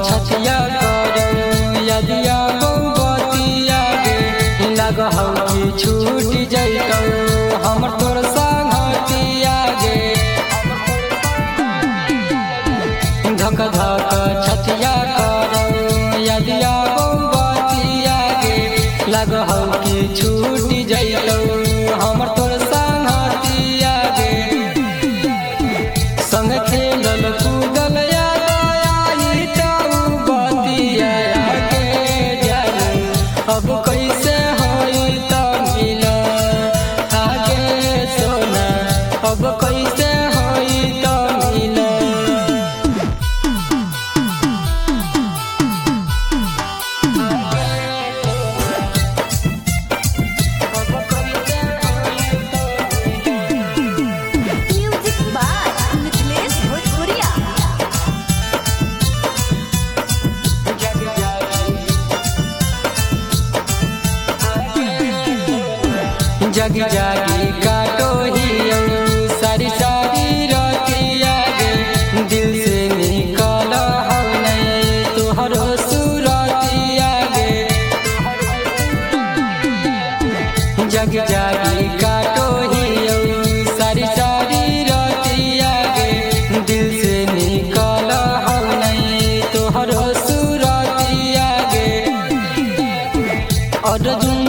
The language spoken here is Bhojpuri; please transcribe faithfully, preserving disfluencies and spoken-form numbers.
छतिया करो यदिया बतिया गे लगहौ कि छूट जैतौ हमर तोर संगतिया गे धक धक छतिया करो यदिया बतिया गे लगहौ कि छूट जैतौ हमर तोर संगतिया गे संग खेलल कूदल अब कैसे होई त मिला आगे सोना अब कैसे होई त मिला म्यूजिक बाय मिथिलेश भोजपुरिया। जग जागी काटो ही सारी सारी रतिया गे दिल से निकल हौ नहीं तोहरो सुरतिया गे जग जागी काटो ही सारी सारी रतिया गे दिल से निकल हौ नहीं तोहरो सुरतिया गे अर्जुन